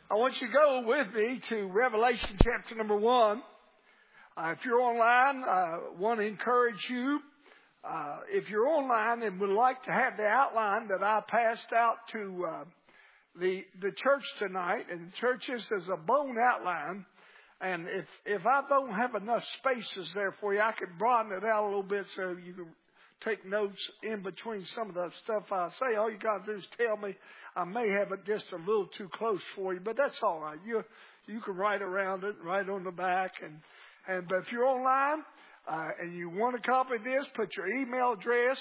I want you to go with me to Revelation chapter number 1. If you're online, I want to encourage you. If you're online and would like to have the outline that I passed out to the church tonight, and churches is a bone outline. And if I don't have enough spaces there for you, I could broaden it out a little bit so you can take notes in between some of the stuff I say. All you got to do is tell me. I may have it just a little too close for you, but that's all right. You can write around it, write on the back, but if you're online and you want a copy of this, put your email address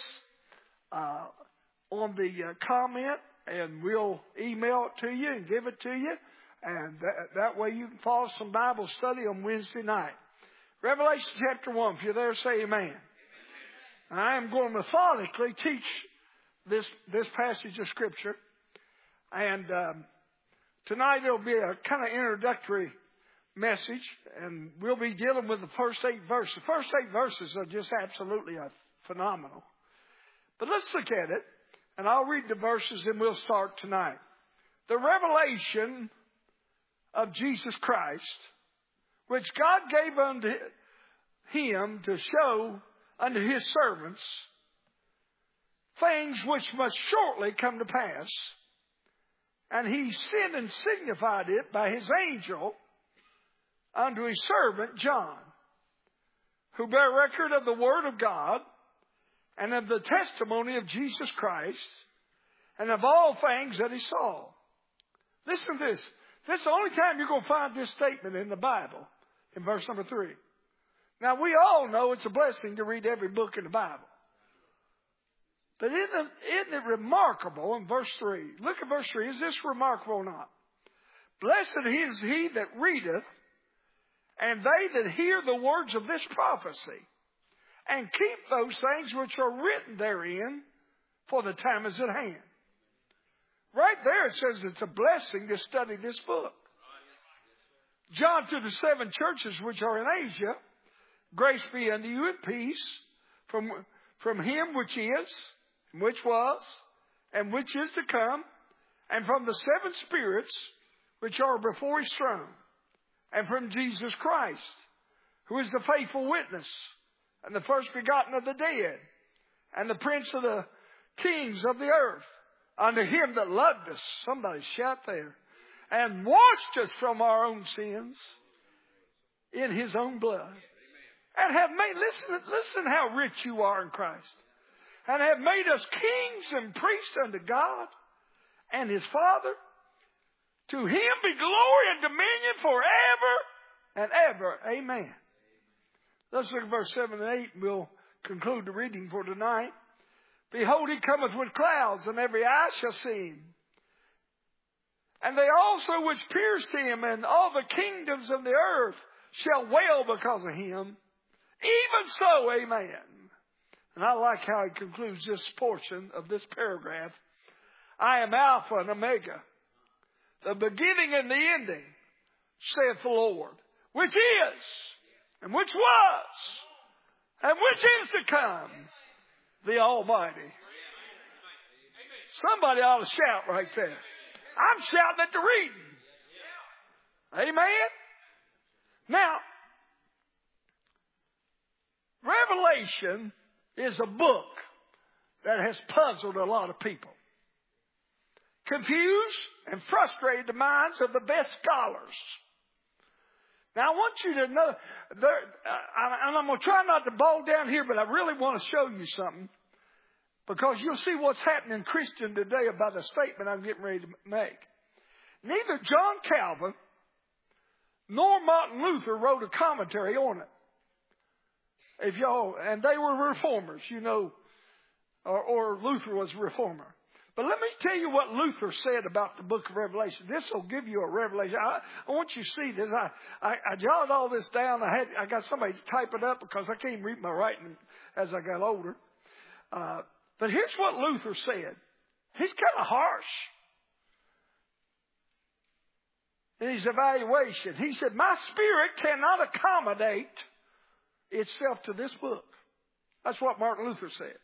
on the comment, and we'll email it to you and give it to you, and that way you can follow some Bible study on Wednesday night. Revelation chapter 1. If you're there, say amen. I am going to methodically teach this passage of Scripture. And tonight it'll be a kind of introductory message. And we'll be dealing with the first 8 verses. The first 8 verses are just absolutely phenomenal. But let's look at it. And I'll read the verses and we'll start tonight. The revelation of Jesus Christ, which God gave unto him to show unto his servants things which must shortly come to pass. And he sent and signified it by his angel unto his servant John, who bare record of the word of God and of the testimony of Jesus Christ and of all things that he saw. Listen to this. This is the only time you're going to find this statement in the Bible, in verse number 3. Now, we all know it's a blessing to read every book in the Bible. But isn't it remarkable in verse 3? Look at verse 3. Is this remarkable or not? Blessed is he that readeth, and they that hear the words of this prophecy, and keep those things which are written therein, for the time is at hand. Right there it says it's a blessing to study this book. John to the 7 churches which are in Asia, grace be unto you and peace from him which is, and which was, and which is to come, and from the 7 spirits which are before his throne, and from Jesus Christ, who is the faithful witness, and the first begotten of the dead, and the prince of the kings of the earth, unto him that loved us, somebody shout there, and washed us from our own sins in his own blood. And have made, listen how rich you are in Christ. And have made us kings and priests unto God and his Father. To him be glory and dominion forever and ever. Amen. Let's look at verse 7 and 8 and we'll conclude the reading for tonight. Behold, he cometh with clouds, and every eye shall see him. And they also which pierced him, and all the kingdoms of the earth shall wail because of him. Even so, amen. And I like how he concludes this portion of this paragraph. I am Alpha and Omega, the beginning and the ending, saith the Lord, which is, and which was, and which is to come, the Almighty. Somebody ought to shout right there. I'm shouting at the reading. Amen. Now, Revelation is a book that has puzzled a lot of people, confused and frustrated the minds of the best scholars. Now, I want you to know, and I'm going to try not to bog down here, but I really want to show you something, because you'll see what's happening in Christian today about a statement I'm getting ready to make. Neither John Calvin nor Martin Luther wrote a commentary on it. And they were reformers, you know, or Luther was a reformer. But let me tell you what Luther said about the book of Revelation. This will give you a revelation. I want you to see this. I jotted all this down. I got somebody to type it up because I can't read my writing as I got older. But here's what Luther said. He's kind of harsh in his evaluation. He said, my spirit cannot accommodate itself to this book. That's what Martin Luther said.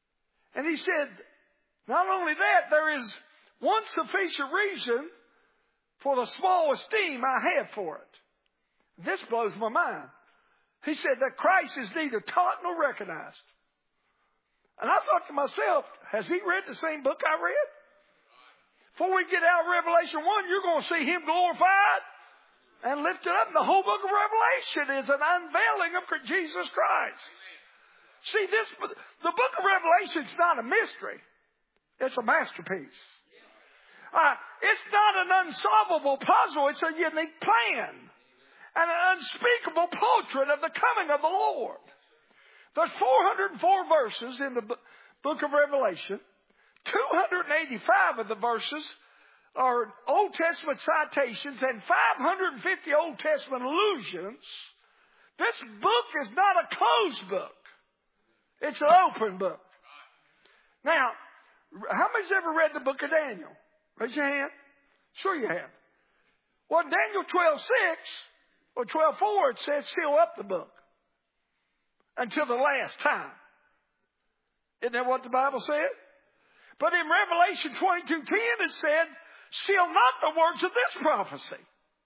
And he said, not only that, there is one sufficient reason for the small esteem I have for it. This blows my mind. He said that Christ is neither taught nor recognized. And I thought to myself, has he read the same book I read? Before we get out of Revelation 1, you're going to see him glorified and lifted up. And the whole book of Revelation is an unveiling of Jesus Christ. See, the book of Revelation is not a mystery. It's a masterpiece. It's not an unsolvable puzzle. It's a unique plan and an unspeakable portrait of the coming of the Lord. There's 404 verses in the book of Revelation. 285 of the verses are Old Testament citations and 550 Old Testament allusions. This book is not a closed book. It's an open book. Now, how many's ever read the book of Daniel? Raise your hand. Sure you have. Well, in Daniel 12:6 or 12:4, it says seal up the book until the last time. Isn't that what the Bible said? But in Revelation 22:10, it said, seal not the words of this prophecy.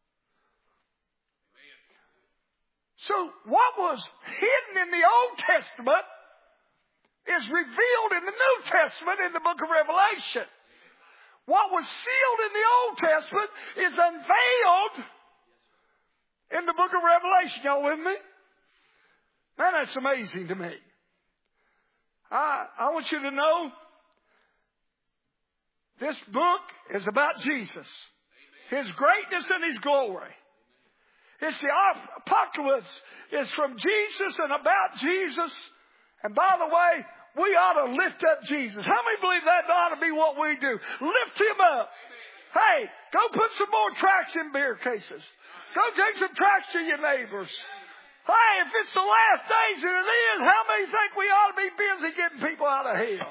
So what was hidden in the Old Testament is revealed in the New Testament in the book of Revelation. What was sealed in the Old Testament is unveiled in the book of Revelation. Y'all with me? Man, that's amazing to me. I want you to know this book is about Jesus, His greatness and His glory. It's the apocalypse is from Jesus and about Jesus. And by the way, we ought to lift up Jesus. How many believe that ought to be what we do? Lift Him up. Hey, go put some more tracts in beer cases. Go take some tracts to your neighbors. Hey, if it's the last days and it is, how many think we ought to be busy getting people out of hell?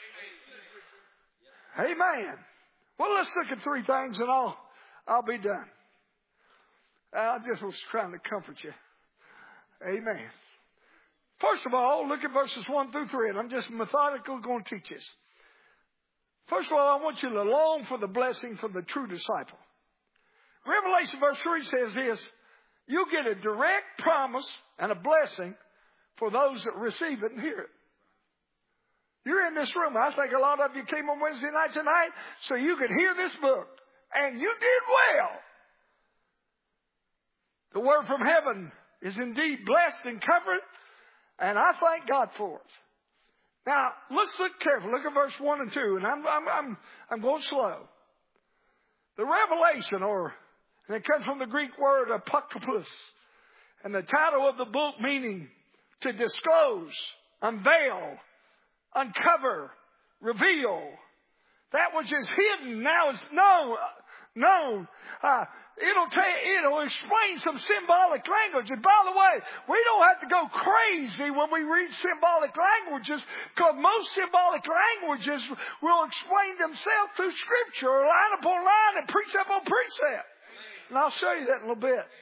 Amen. Well, let's look at three things and I'll be done. I just was trying to comfort you. Amen. First of all, look at verses 1 through 3, and I'm just methodically going to teach this. First of all, I want you to long for the blessing from the true disciple. Revelation verse 3 says this, you get a direct promise and a blessing for those that receive it and hear it. You're in this room. I think a lot of you came on Wednesday night tonight so you could hear this book. And you did well. The word from heaven is indeed blessed and covered. And I thank God for it. Now, let's look carefully. Look at verse 1 and 2. And I'm going slow. The revelation, and it comes from the Greek word apocalypse. And the title of the book meaning to disclose, unveil, uncover, reveal. That which is hidden now is known. It'll explain some symbolic language. And by the way, we don't have to go crazy when we read symbolic languages, because most symbolic languages will explain themselves through Scripture, line upon line and precept on precept. And I'll show you that in a little bit.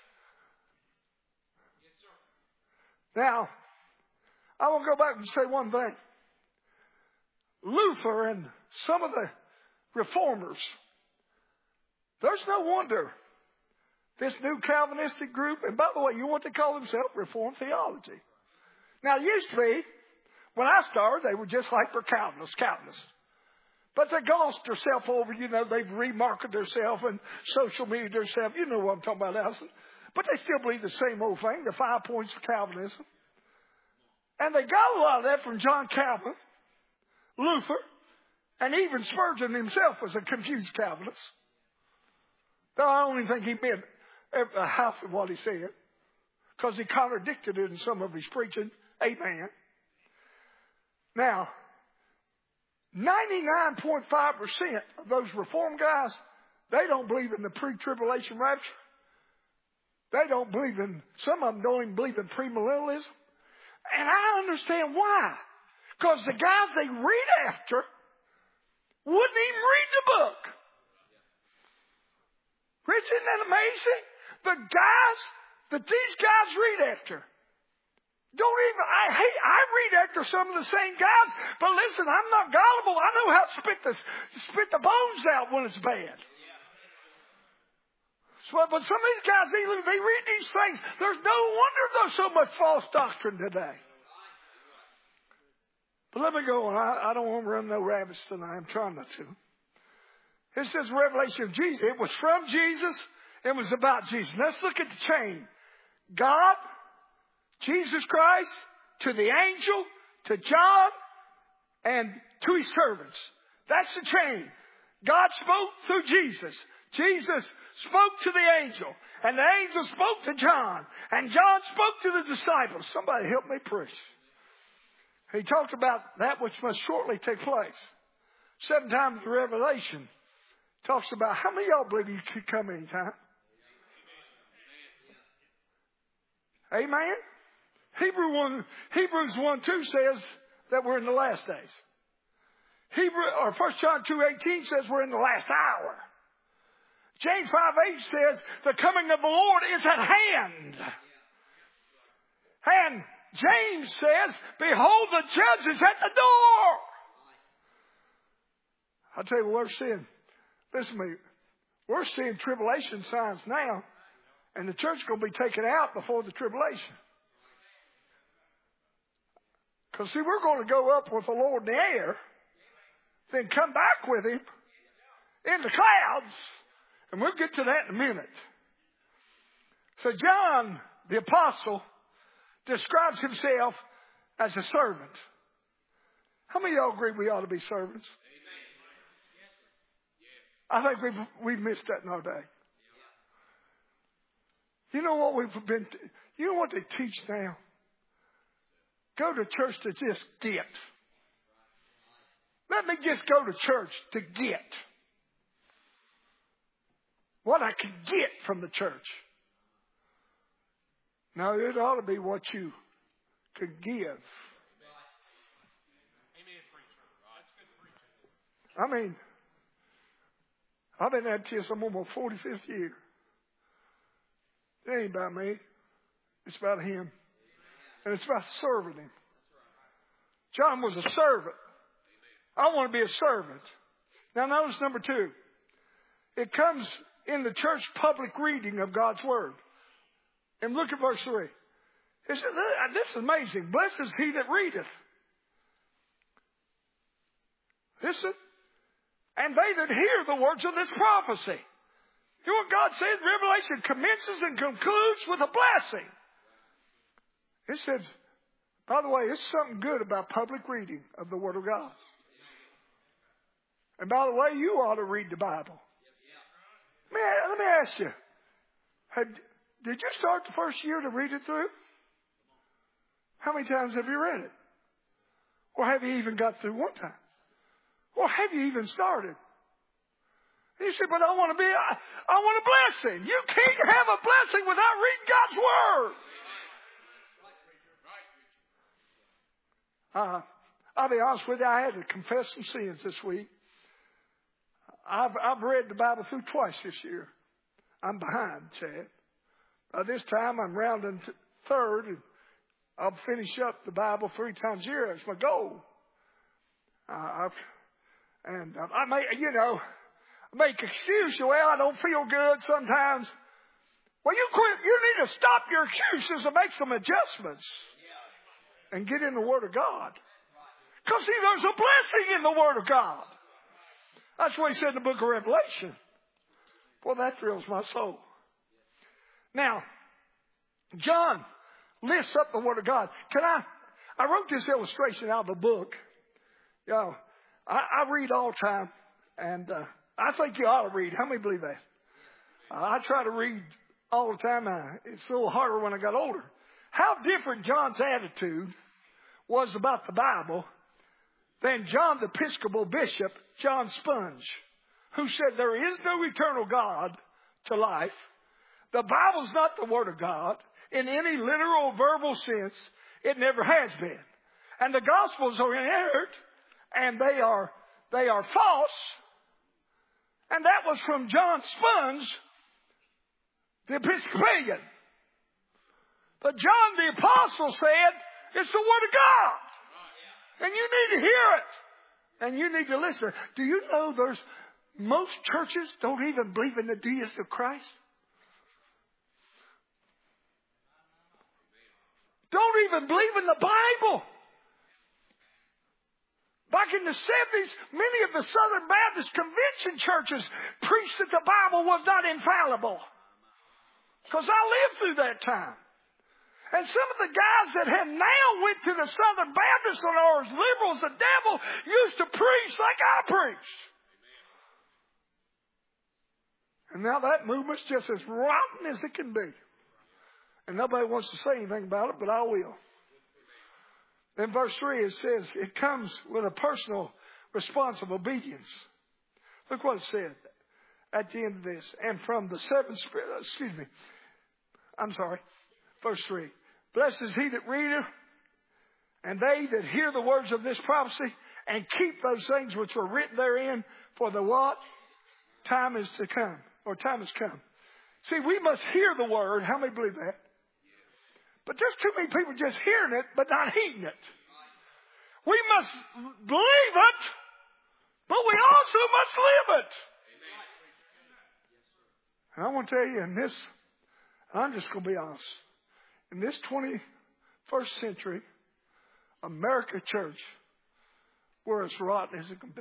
Now, I will go back and say one thing. Luther and some of the reformers, there's no wonder this new Calvinistic group, and by the way, you want to call themselves Reformed Theology. Now, it used to be, when I started, they were just like their Calvinists. But they glossed themselves over, they've remarketed themselves and social media themselves. You know what I'm talking about, Allison. But they still believe the same old thing, the 5 points of Calvinism. And they got a lot of that from John Calvin, Luther, and even Spurgeon himself was a confused Calvinist. Though I don't even think he meant half of what he said, because he contradicted it in some of his preaching. Amen. Now, 99.5% of those Reformed guys, they don't believe in the pre-tribulation rapture. They don't believe in, some of them don't even believe in premillennialism. And I understand why. Because the guys they read after wouldn't even read the book. Rich, isn't that amazing? The guys that these guys read after don't even, I read after some of the same guys, but listen, I'm not gullible. I know how to spit the bones out when it's bad. But some of these guys, they read these things. There's no wonder there's so much false doctrine today. But let me go on. I don't want to run no rabbits tonight. I'm trying not to. It says revelation of Jesus. It was from Jesus. It was about Jesus. Let's look at the chain. God, Jesus Christ, to the angel, to John, and to his servants. That's the chain. God spoke through Jesus. Jesus spoke to the angel. And the angel spoke to John. And John spoke to the disciples. Somebody help me preach. He talked about that which must shortly take place. 7 times in Revelation talks about how many of y'all believe you could come anytime? Amen? Hebrews 1:2 says that we're in the last days. 1 John 2:18 says we're in the last hour. James 5:8 says the coming of the Lord is at hand. And James says, behold, the judge is at the door. I'll tell you what we're seeing. Listen to me. We're seeing tribulation signs now. And the church is going to be taken out before the tribulation. Because, see, we're going to go up with the Lord in the air. Then come back with him in the clouds. And we'll get to that in a minute. So John, the apostle, describes himself as a servant. How many of y'all agree we ought to be servants? I think we've missed that in our day. You know what you know what they teach now? Go to church to just get. Let me just go to church to get what I can get from the church. No, it ought to be what you could give. I mean, I've been at this, I'm on my 45th year. It ain't about me. It's about him. And it's about serving him. John was a servant. I want to be a servant. Now notice number 2. It comes in the church public reading of God's Word. And look at verse 3. It says, this is amazing. Blessed is he that readeth. Listen. And they that hear the words of this prophecy. You know what God says? Revelation commences and concludes with a blessing. It says, by the way, it's something good about public reading of the Word of God. And by the way, you ought to read the Bible. Man, let me ask you. Did you start the first year to read it through? How many times have you read it? Or have you even got through one time? Or have you even started? And you say, but I want a blessing. You can't have a blessing without reading God's Word. I'll be honest with you, I had to confess some sins this week. I've read the Bible through twice this year. I'm behind, Chad. By this time, I'm rounding third, and I'll finish up the Bible 3 times a year. That's my goal. I make excuses. Well, I don't feel good sometimes. Well, you need to stop your excuses and make some adjustments and get in the Word of God. Because, see, there's a blessing in the Word of God. That's what he said in the book of Revelation. Well, that thrills my soul. Now, John lifts up the Word of God. I wrote this illustration out of a book. You know, I read all the time, and I think you ought to read. How many believe that? I try to read all the time. It's a little harder when I got older. How different John's attitude was about the Bible than John the Episcopal Bishop, John Sponge, who said there is no eternal God to life. The Bible's not the Word of God in any literal verbal sense. It never has been. And the Gospels are inerrant, and they are false. And that was from John Sponge, the Episcopalian. But John the Apostle said, it's the Word of God. And you need to hear it. And you need to listen. Do you know most churches don't even believe in the deity of Christ? don't even believe in the Bible. Back in the 70s, many of the Southern Baptist Convention churches preached that the Bible was not infallible. Because I lived through that time. And some of the guys that have now went to the Southern Baptists and are as liberal as the devil used to preach like I preached. And now that movement's just as rotten as it can be. And nobody wants to say anything about it, but I will. In verse 3 it says, it comes with a personal response of obedience. Look what it said at the end of this. And from the verse 3. Blessed is he that readeth, and they that hear the words of this prophecy, and keep those things which were written therein, for the what? Time is to come, or time has come. See, we must hear the word. How many believe that? But there's too many people just hearing it, but not heeding it. We must believe it, but we also must live it. And I want to tell you, in this, I'm just going to be honest. In this 21st century, America church, we're as rotten as it can be.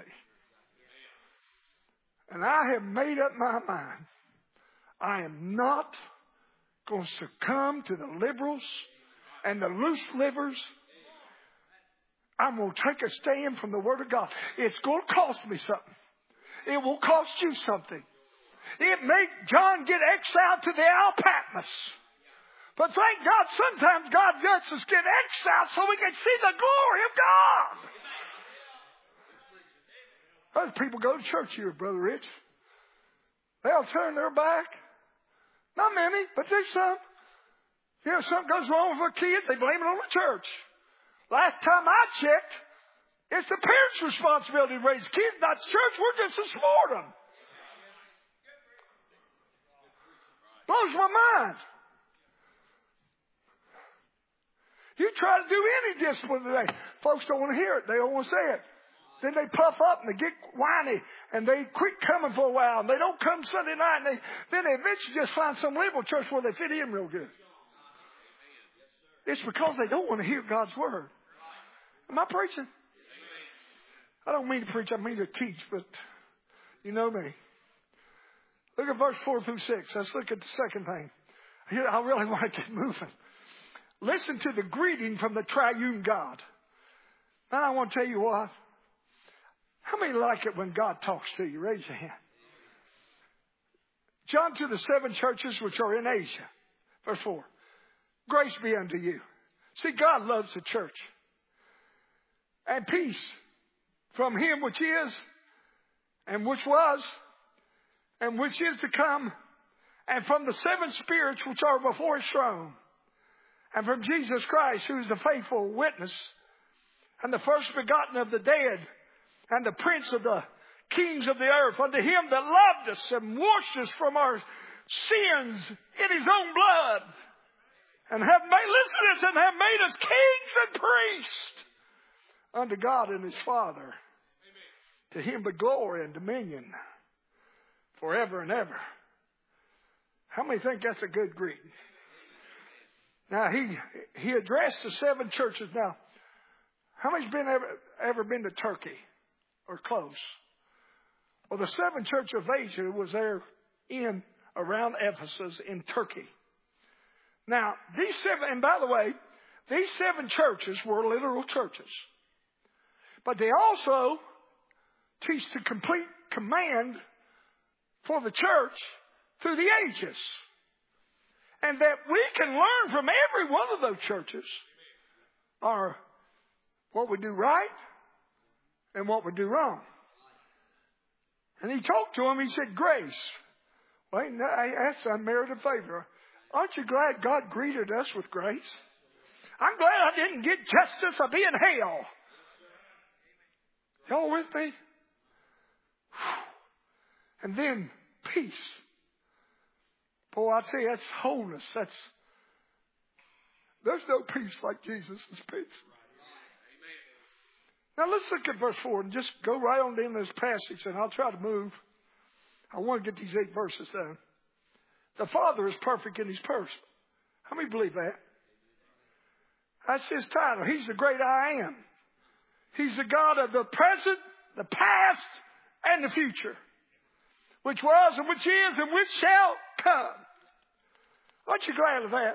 And I have made up my mind. I am not going to succumb to the liberals and the loose livers. I'm going to take a stand from the Word of God. It's going to cost me something. It will cost you something. It made John get exiled to the Isle of Patmos. But thank God, sometimes God lets us get exiled so we can see the glory of God. Those people go to church here, Brother Rich. They'll turn their back. Not many, but there's some. You know, something goes wrong with their kids, they blame it on the church. Last time I checked, it's the parents' responsibility to raise kids, not the church. We're just to support them. Blows my mind. You try to do any discipline today, folks don't want to hear it. They don't want to say it. Then they puff up and they get whiny and they quit coming for a while and they don't come Sunday night and then they eventually just find some liberal church where they fit in real good. It's because they don't want to hear God's word. Am I preaching? I don't mean to preach, I mean to teach, but you know me. Look at verse 4 through 6. Let's look at the second thing. Here, I really want to get moving. Listen to the greeting from the triune God. Now I want to tell you what. How many like it when God talks to you? Raise your hand. John to the 7 churches which are in Asia. Verse 4. Grace be unto you. See, God loves the church. And peace from him which is, and which was, and which is to come, and from the 7 spirits which are before his throne, and from Jesus Christ, who is the faithful witness, and the first begotten of the dead, and the prince of the kings of the earth, unto him that loved us and washed us from our sins in his own blood, and have made us kings and priests unto God and his Father. To him be glory and dominion forever and ever. How many think that's a good greeting? Now he addressed the 7 churches. Now, how many's ever been to Turkey or close? Well, the 7 church of Asia was there around Ephesus in Turkey. Now, these 7, and by the way, these 7 churches were literal churches. But they also teach the complete command for the church through the ages. And that we can learn from every one of those churches are what we do right and what we do wrong. And he talked to them, he said, grace. Well, that's unmerited favor. Aren't you glad God greeted us with grace? I'm glad I didn't get justice or be in hell. Y'all with me? And then peace. Boy, I tell you, that's wholeness. There's no peace like Jesus' peace. Now let's look at verse 4 and just go right on in this passage, and I'll try to move. I want to get these 8 verses done. The Father is perfect in his person. How many believe that? That's his title. He's the great I am. He's the God of the present, the past, and the future. Which was and which is and which shall come. Aren't you glad of that?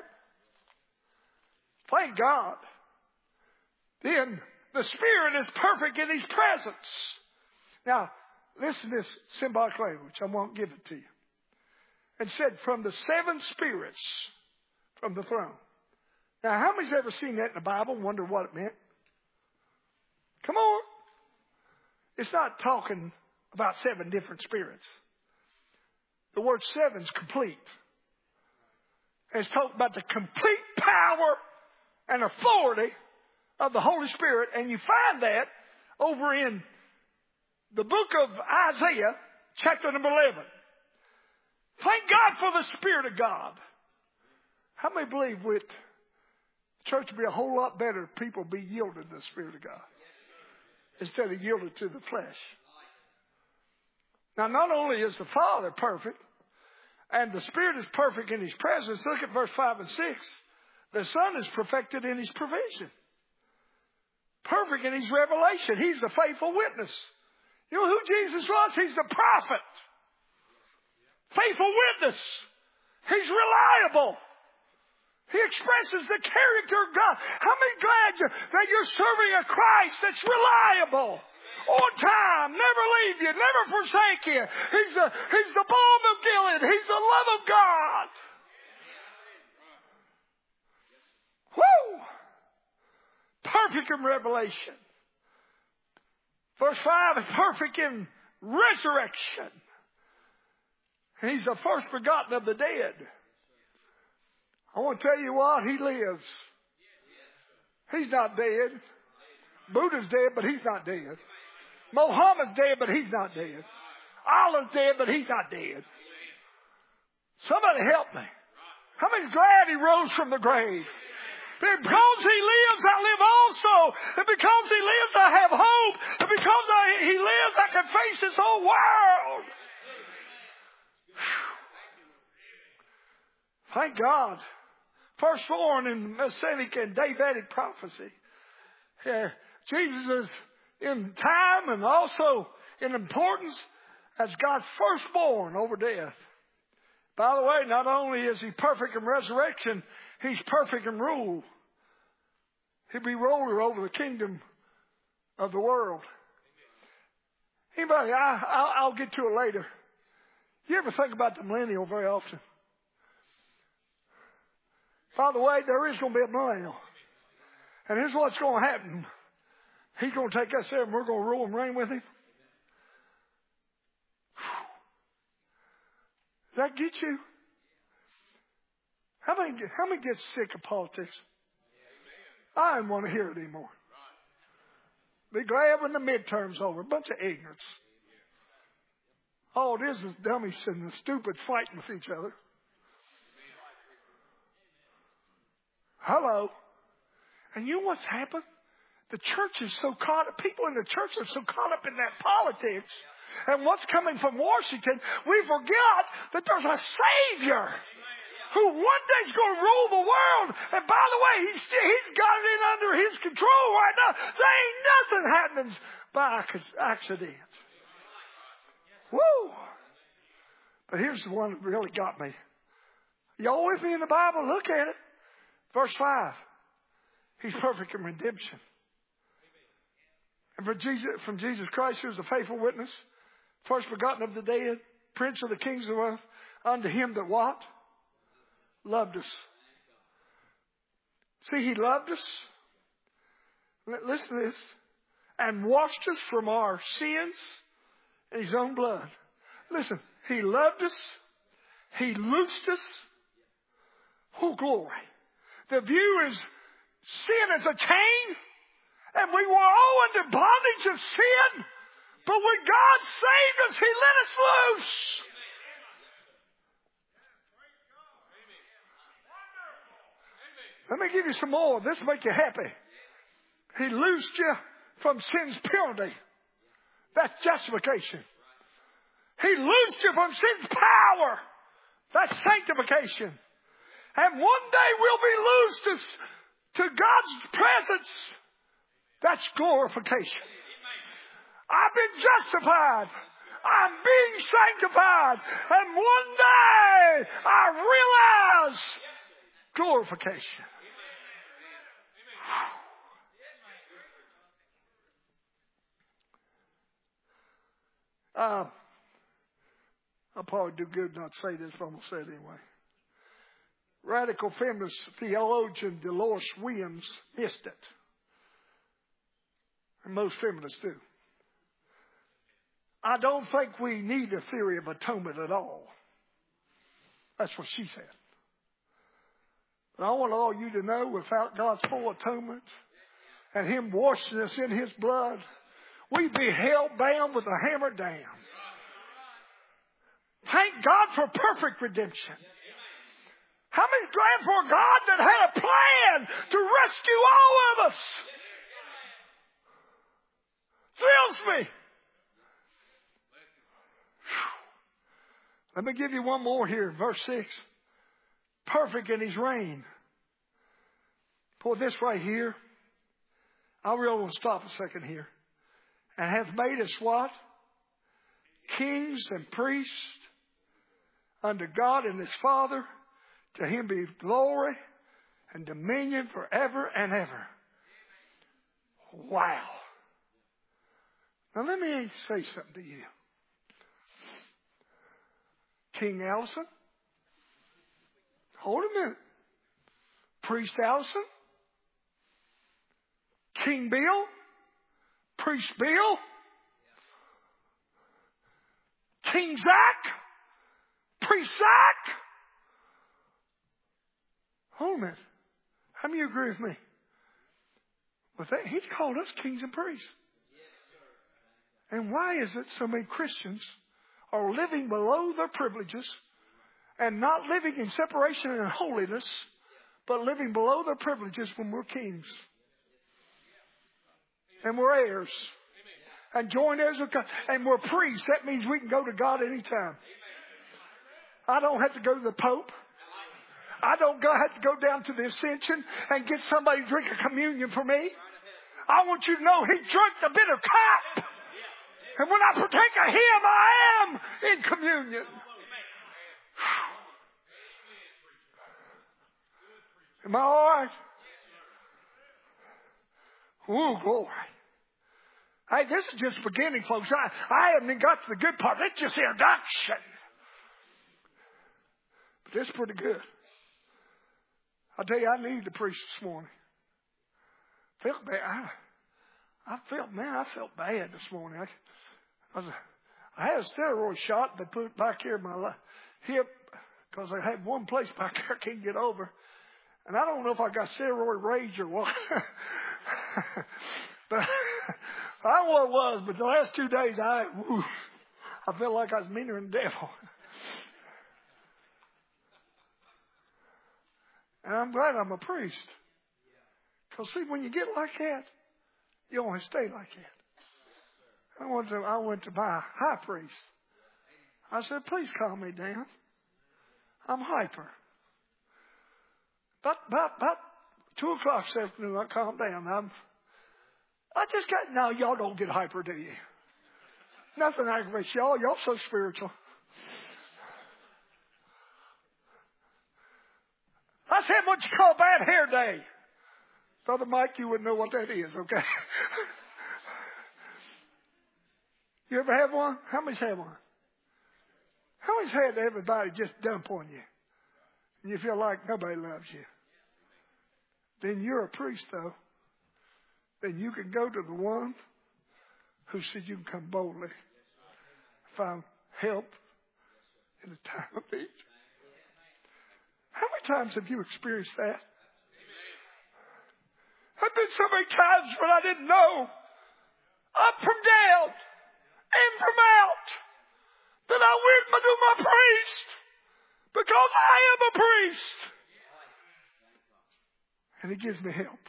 Thank God. Then the Spirit is perfect in His presence. Now, listen to this symbolic language. I won't give it to you. It said, from the 7 spirits from the throne. Now, how many's ever seen that in the Bible and wondered what it meant? Come on. It's not talking about 7 different spirits. The word 7 is complete. And it's talking about the complete power and authority of the Holy Spirit. And you find that over in the book of Isaiah, chapter number 11. Thank God for the Spirit of God. How many believe with the church would be a whole lot better if people be yielded to the Spirit of God instead of yielded to the flesh? Now, not only is the Father perfect and the Spirit is perfect in His presence, look at verse 5 and 6. The Son is perfected in His provision. Perfect in His revelation. He's the faithful witness. You know who Jesus was? He's the prophet. Faithful witness. He's reliable. He expresses the character of God. How many glad that you're serving a Christ that's reliable? On time, never leave you, never forsake you. He's the balm of Gilead. He's the love of God. Woo! Perfect in revelation. Verse 5 is perfect in resurrection. And He's the first begotten of the dead. I want to tell you what, He lives. He's not dead. Buddha's dead, but He's not dead. Mohammed's dead, but He's not dead. Allah's dead, but He's not dead. Somebody help me. How many's glad He rose from the grave? Because He lives, I live also. And because He lives, I have hope. And because He lives, I can face this whole world. Thank God. Firstborn in Messianic and Davidic prophecy. Jesus is in time and also in importance as God's firstborn over death. By the way, not only is He perfect in resurrection, He's perfect in rule. He'll be ruler over the kingdom of the world. Anybody, I'll get to it later. You ever think about the millennial very often? By the way, there is going to be a millennial. And here's what's going to happen. He's going to take us there and we're going to rule and reign with Him. Does that get you? How many get sick of politics? I don't want to hear it anymore. Be glad when the midterm's over. A bunch of ignorance. All it is dummies and the stupid fighting with each other. Hello. And you know what's happened? The church is so caught up. People in the church are so caught up in that politics and what's coming from Washington, we forget that there's a Savior who one day is going to rule the world. And by the way, He's got it in under His control right now. There ain't nothing happening by accident. Woo! But here's the one that really got me. Y'all with me in the Bible? Look at it. Verse 5. He's perfect in redemption. And from Jesus Christ, who is the faithful witness, first begotten of the dead, Prince of the kings of the earth, unto Him that what? Loved us. See, He loved us. Listen to this. And washed us from our sins in His own blood. Listen, He loved us. He loosed us. Oh, glory. The view is sin is a chain. And we were all under bondage of sin. But when God saved us, He let us loose. Let me give you some more. This will make you happy. He loosed you from sin's penalty. That's justification. He loosed you from sin's power. That's sanctification. And one day we'll be loosed to God's presence, that's glorification. I've been justified. I'm being sanctified. And one day I realize glorification. I'll probably do good not to say this, but I'm going to say it anyway. Radical feminist theologian Dolores Williams missed it. And most feminists do. I don't think we need a theory of atonement at all. That's what she said. But I want all you to know, without God's full atonement and Him washing us in His blood, we'd be hell-bound with a hammer down. Thank God for perfect redemption. How many glad for God that had a plan to rescue all of us? Thrills me. Let me give you one more here, verse 6. Perfect in His reign. For this right here, I really want to stop a second here. And hath made us what? Kings and priests unto God and His Father. To Him be glory and dominion forever and ever. Wow. Now let me say something to you. King Allison. Hold a minute. Priest Allison. King Bill. Priest Bill. King Zach. Priest Zach. Hold a minute. How many of you agree with me? With that, He's called us kings and priests. And why is it so many Christians are living below their privileges and not living in separation and holiness, but living below their privileges when we're kings? And we're heirs. And joint heirs of God. And we're priests. That means we can go to God anytime. I don't have to go to the Pope. I don't have to go down to the Ascension and get somebody to drink a communion for me. I want you to know He drank the bitter cup. And when I partake of Him, I am in communion. Am I all right? Ooh, glory. Hey, this is just beginning, folks. I haven't even got to the good part. It's just introduction. But this is pretty good. I'll tell you, I needed to preach this morning. Felt bad. I felt bad this morning. I had a steroid shot. They put it back here in my hip because I had one place back there I can't get over. And I don't know if I got steroid rage or what. But I don't know what it was. But the last 2 days, I felt like I was meaner than the devil. And I'm glad I'm a priest. Because see, when you get like that, you only stay like that. I went to my high priest. I said, please calm me down. I'm hyper. About 2 o'clock this afternoon, I calmed down. No, y'all don't get hyper, do you? Nothing aggravates y'all. Y'all so spiritual. I said what you call bad hair day. Brother Mike, you wouldn't know what that is, okay? You ever have one? How many's had one? How many's had everybody just dump on you? And you feel like nobody loves you? Then you're a priest, though. Then you can go to the one who said you can come boldly, find help in a time of need. How many times have you experienced that? I've been so many times when I didn't know, up from down, in from out, that I went to my priest because I am a priest. And He gives me help.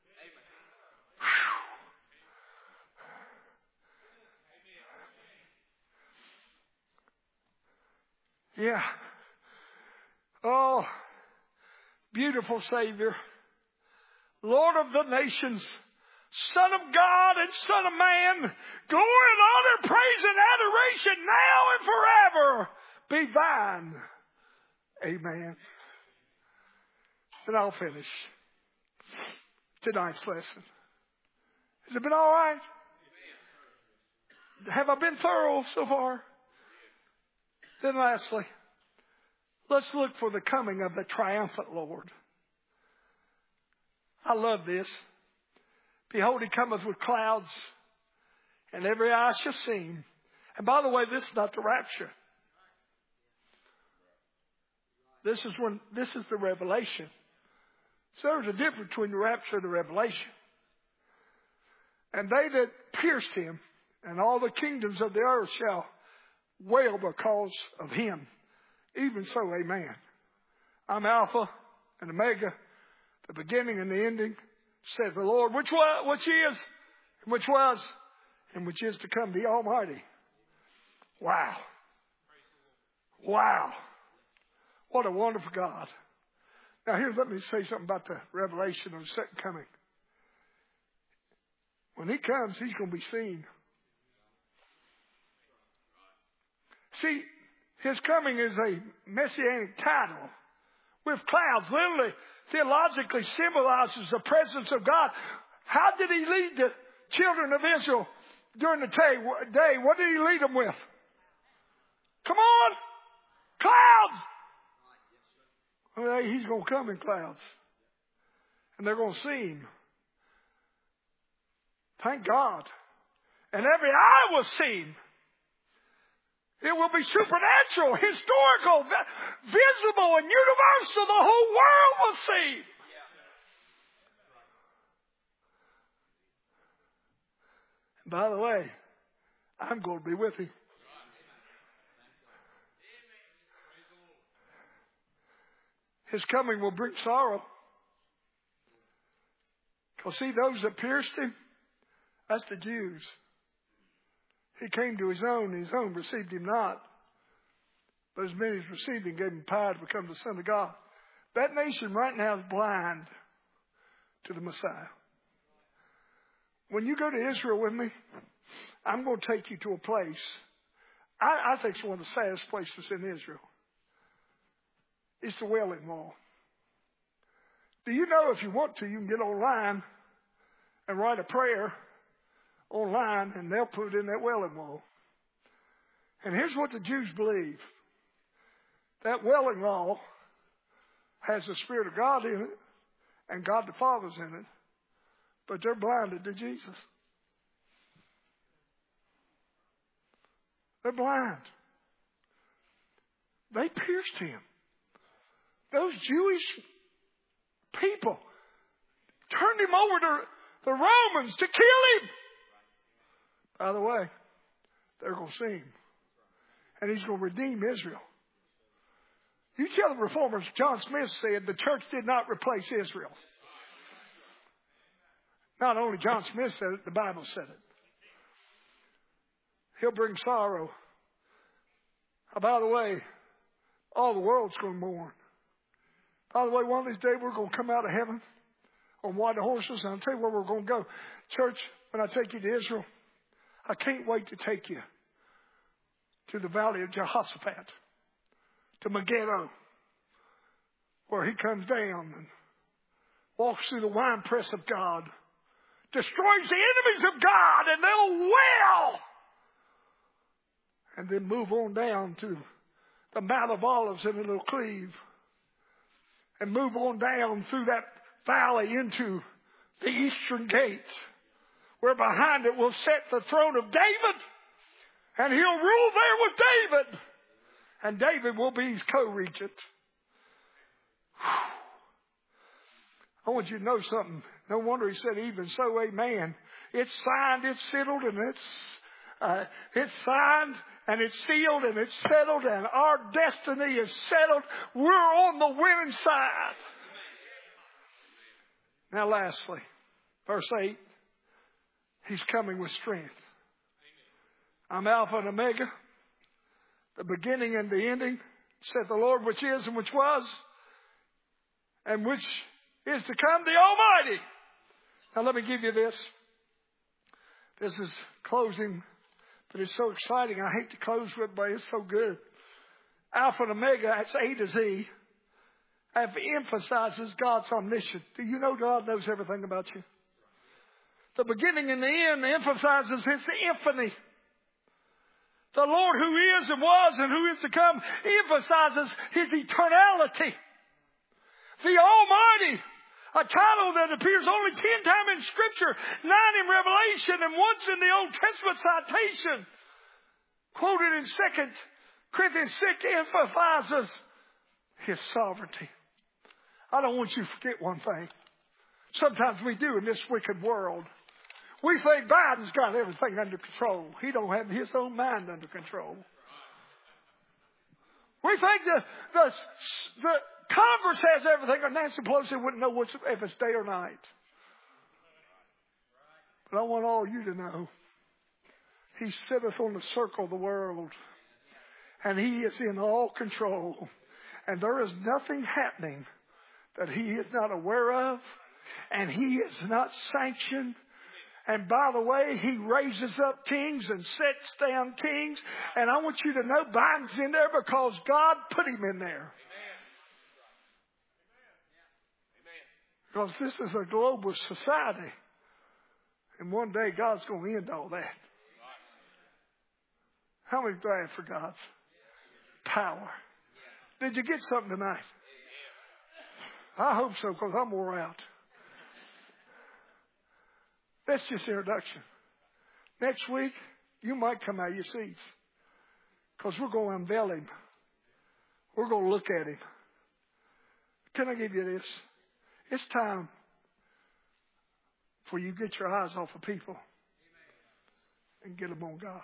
Yeah. Oh, beautiful Savior. Lord of the nations, Son of God and Son of Man, glory and honor, praise and adoration now and forever be thine. Amen. And I'll finish tonight's lesson. Has it been all right? Have I been thorough so far? Then lastly, let's look for the coming of the triumphant Lord. I love this. Behold, he cometh with clouds, and every eye shall see him. And by the way, this is not the rapture. This is the revelation. So there's a difference between the rapture and the revelation. And they that pierced him, and all the kingdoms of the earth shall wail because of him. Even so, amen. I'm Alpha and Omega, the beginning and the ending, said the Lord, which is, and which was, and which is to come, the Almighty. Wow. Wow. What a wonderful God. Now here, let me say something about the revelation of the second coming. When he comes, he's going to be seen. See, his coming is a messianic title with clouds. Literally, theologically symbolizes the presence of God. How did he lead the children of Israel during the day? What did he lead them with? Come on! Clouds! Well, he's going to come in clouds. And they're going to see him. Thank God. And every eye will see him. It will be supernatural, historical, visible, and universal. The whole world will see. And by the way, I'm going to be with him. His coming will bring sorrow. Because see, those that pierced him, that's the Jews. He came to his own, and his own received him not. But as many as received him gave him power to become the Son of God. That nation right now is blind to the Messiah. When you go to Israel with me, I'm going to take you to a place. I think it's one of the saddest places in Israel. It's the Wailing Wall. Do you know if you want to, you can get online and write a prayer online, and they'll put it in that Wailing Wall. And here's what the Jews believe. That Wailing Wall has the Spirit of God in it, and God the Father's in it, but they're blinded to Jesus. They're blind. They pierced him. Those Jewish people turned him over to the Romans to kill him. By the way, they're going to see him. And he's going to redeem Israel. You tell the reformers, John Smith said the church did not replace Israel. Not only John Smith said it, the Bible said it. He'll bring sorrow. By the way, all the world's going to mourn. By the way, one of these days we're going to come out of heaven on white horses, and I'll tell you where we're going to go. Church, when I take you to Israel, I can't wait to take you to the valley of Jehoshaphat, to Megiddo, where he comes down and walks through the winepress of God, destroys the enemies of God, and they'll wail. And then move on down to the Mount of Olives, and it'll cleave. And move on down through that valley into the eastern gate, where behind it will set the throne of David. And he'll rule there with David. And David will be his co-regent. I want you to know something. No wonder he said, even so, amen. It's signed, it's settled, and it's signed, and it's sealed, and it's settled, and our destiny is settled. We're on the winning side. Now lastly, verse 8. He's coming with strength. I'm Alpha and Omega, the beginning and the ending, said the Lord, which is and which was, and which is to come, the Almighty. Now let me give you this. This is closing, but it's so exciting. I hate to close with it, but it's so good. Alpha and Omega, that's A to Z, emphasizes God's omniscience. Do you know God knows everything about you? The beginning and the end emphasizes His infinity. The Lord who is and was and who is to come emphasizes His eternality. The Almighty, a title that appears only 10 times in Scripture, 9 in Revelation, and once in the Old Testament citation. Quoted in 2 Corinthians 6 emphasizes His sovereignty. I don't want you to forget one thing. Sometimes we do in this wicked world. We think Biden's got everything under control. He don't have his own mind under control. We think the Congress has everything, or Nancy Pelosi wouldn't know if it's day or night. But I want all you to know, He sitteth on the circle of the world, and He is in all control. And there is nothing happening that He is not aware of, and He is not sanctioned. And by the way, He raises up kings and sets down kings. And I want you to know Biden's in there because God put him in there. Because this is a global society. And one day God's going to end all that. How many glad for God's power? Did you get something tonight? I hope so, because I'm wore out. That's just introduction. Next week, you might come out of your seats, because we're going to unveil Him. We're going to look at Him. Can I give you this? It's time for you to get your eyes off of people and get them on God.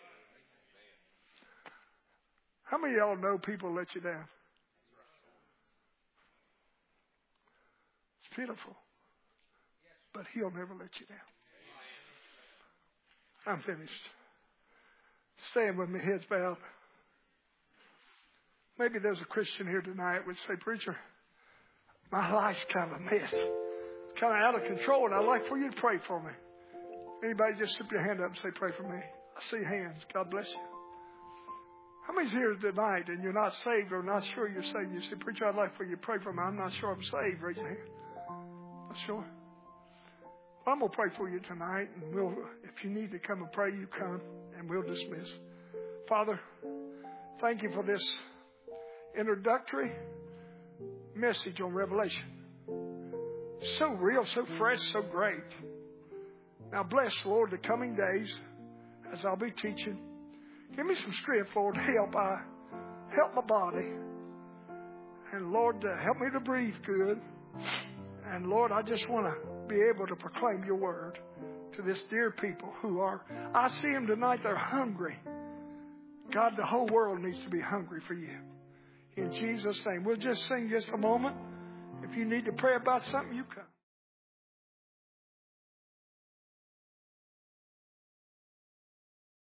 How many of y'all know people let you down? It's pitiful. But He'll never let you down. I'm finished. Stand with me, heads bowed. Maybe there's a Christian here tonight would say, preacher, my life's kind of a mess. It's kind of out of control, and I'd like for you to pray for me. Anybody just slip your hand up and say, pray for me. I see hands. God bless you. How many's here tonight and you're not saved or not sure you're saved? You say, preacher, I'd like for you to pray for me. I'm not sure I'm saved. Raise your hand. Not sure. I'm going to pray for you tonight, and if you need to come and pray, you come, and we'll dismiss. Father, thank you for this introductory message on Revelation. So real, so fresh, so great. Now bless, Lord, the coming days as I'll be teaching. Give me some strength, Lord, to help my body. And Lord, help me to breathe good. And Lord, I just want to be able to proclaim your word to this dear people who are, I see them tonight, they're hungry. God, the whole world needs to be hungry for you. In Jesus' name. We'll just sing just a moment. If you need to pray about something, you come.